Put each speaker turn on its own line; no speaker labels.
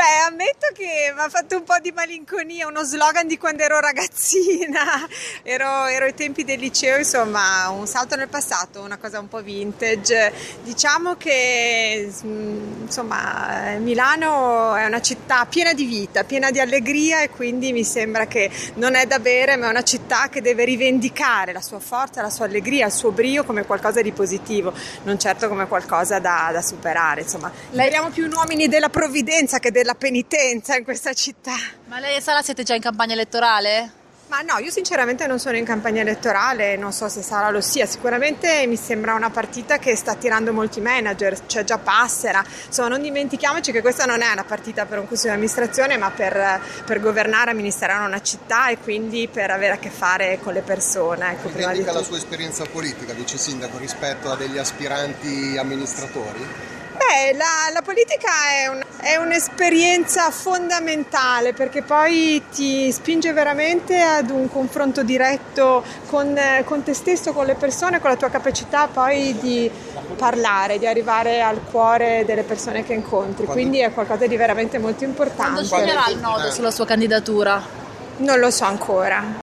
Ammetto che mi ha fatto un po' di malinconia, uno slogan di quando ero ragazzina, ero ai tempi del liceo, insomma, un salto nel passato, una cosa un po' vintage. Diciamo che insomma, Milano è una città piena di vita, piena di allegria e quindi mi sembra che non è da bere, ma è una città che deve rivendicare la sua forza, la sua allegria, il suo brio come qualcosa di positivo, non certo come qualcosa da superare. Insomma, abbiamo più uomini della provvidenza che della penitenza in questa città.
Ma lei e Sara siete già in campagna elettorale?
Ma no, io sinceramente non sono in campagna elettorale, non so se Sara lo sia, sicuramente mi sembra una partita che sta attirando molti manager, c'è già Passera, insomma non dimentichiamoci che questa non è una partita per un consiglio di amministrazione ma per governare, amministrare una città e quindi per avere a che fare con le persone. Ecco,
Quindi indica la sua esperienza politica, vice sindaco, rispetto a degli aspiranti amministratori?
La politica è un'esperienza fondamentale perché poi ti spinge veramente ad un confronto diretto con te stesso, con le persone, con la tua capacità poi di parlare, di arrivare al cuore delle persone che incontri, quindi è qualcosa di veramente molto importante.
Quando sceglierà il nodo sulla sua candidatura?
Non lo so ancora.